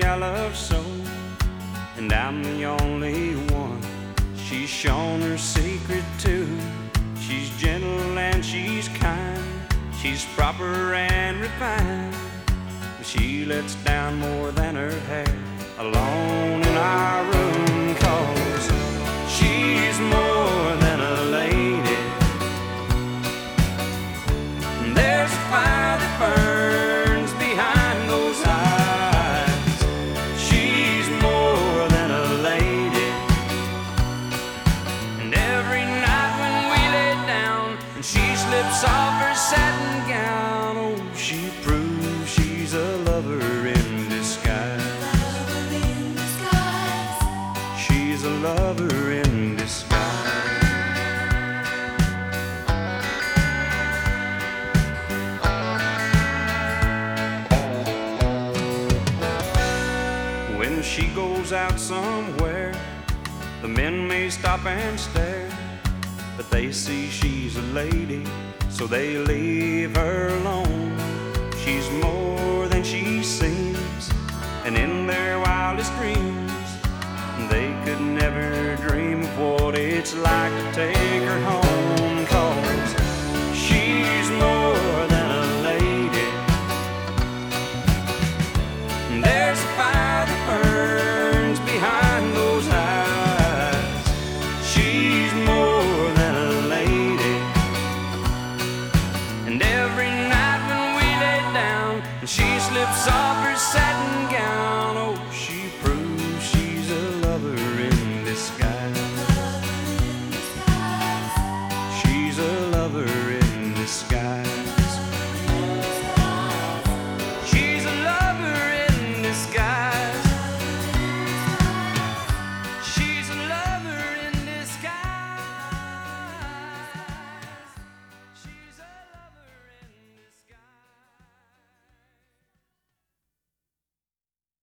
I love so, and I'm the only one she's shown her secret to. She's gentle and she's kind, she's proper and refined, but she lets down more than her hair alone in our room, 'cause she's more than a lady. There's a fire that burns behind those eyes. She's more than a lady. And every night when we lay down and she slips off her satin gown, oh, she proves she's a lover in disguise. She's a lover in disguise. When she goes out somewhere, the men may stop and stare, but they see she's a lady, so they leave her alone. She's more than she seems.